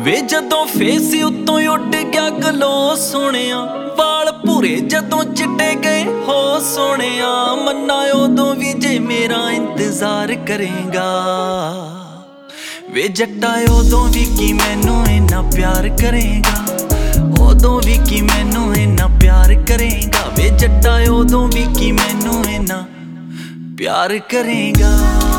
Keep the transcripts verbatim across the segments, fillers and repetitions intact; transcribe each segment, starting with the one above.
वे जदों फेस उत्तों उड़ गया गलो सोनिया, वाल भूरे जदों चिट्टे गए हो सोनिया, मन्ना उदों भी जे मेरा इंतजार करेगा। वे जट्टा उदों भी कि मैनू इन्ना प्यार करेगा, उदों भी कि मैनू इन्ना प्यार करेगा। वे जट्टा उदों भी कि मैनू इन्ना प्यार करेगा।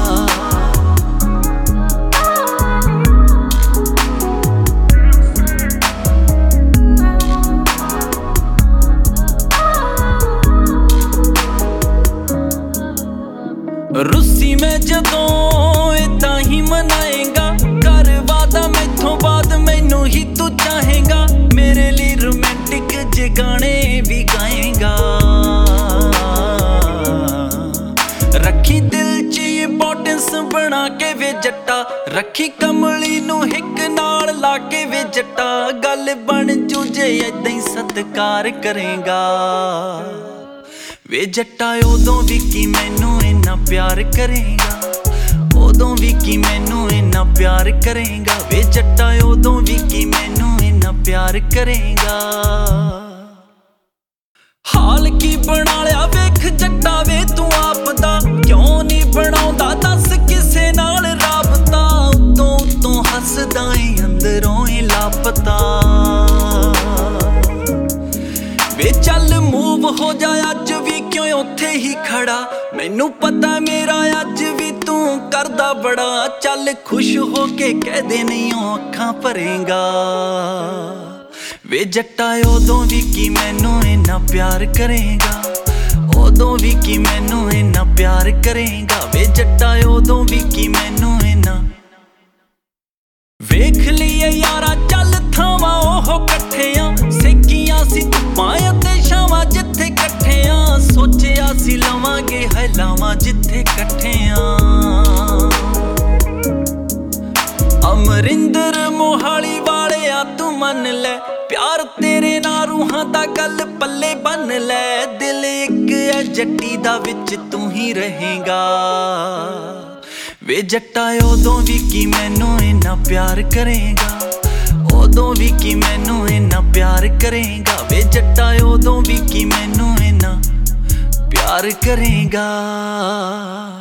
रुस्सी में जदों इदां ही मनाएगा, कर वादा मैथों बाद मैनू ही तू चाहेगा, मेरे लिए रोमांटिक जे गाने भी गाएगा। रखी दिल च इंपॉर्टेंस बना के वे जट्टा, रखी कमली नू हिक नाल ला के वे जट्टा, गल बन जू जे इदां ही सत्कार करेगा। वे जट्टा उदों भी कि मैनू इन्ना प्यार करेगा, उदों भी कि मैनू इन्ना प्यार करेगा। वे जट्टा उदों भी कि मैनू इन्ना प्यार करेगा। हाल की बना लिया वेख जट्टा वे तू आप दा, क्यों नहीं बनाउंदा दस किसे नाल राबता, उतों उतों हसदा ऐ अंदरों ही लापता। वे चल मूव हो जा अज भी क्यों उत्थे ही खड़ा, मैनू पता मेरा अज भी तू करदा बड़ा, चल खुश हो के कह दे नहीं अखां भरेगा। वे जट्टा उदों भी कि मैनू इन्ना प्यार करेगा, उदों भी कि मैनू इन्ना प्यार करेगा। वे जट्टा उदों भी कि मैनू इन्ना वेख लिए यारा चल थावां ओह कट्ठियां, सेकियां सी धुप्पां ते छावां जिथे कट्ठियां, सोचिया सी लवांगे है लावां जिथे कट्ठियां। अमरिंदर मोहाली वालिया तू मन ले, प्यार तेरे नाल रूहां दा गल पल्ले बन ले, दिल इक है जट्टी दा विच तू ही रहेगा। वे जट्टा उदों भी कि मैनू इन्ना प्यार करेगा, उदों भी कि मैनू इन्ना प्यार करेगा। वे जट्टा उदों भी कि मैनू इन्ना प्यार करेगा।